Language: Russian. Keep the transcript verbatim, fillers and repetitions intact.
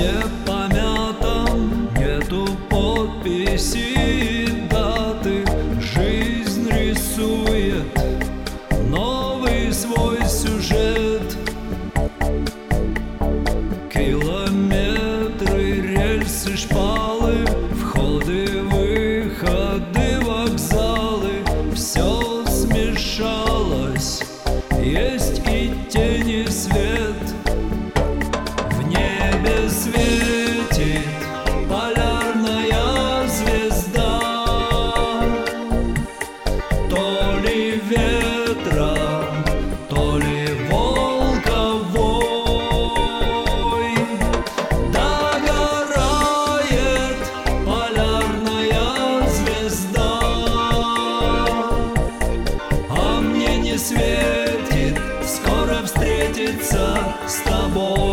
листе помятом нету подписи, даты. Жизнь рисует новый свой сюжет. Километры, рельсы, шпалы, входы, выходы, вокзалы. Все смешалось, есть и тень, и свет. В небе светит полярная звезда. То ли ветром, то ли волковой догорает полярная звезда. А мне не светит скоро встретиться с тобой.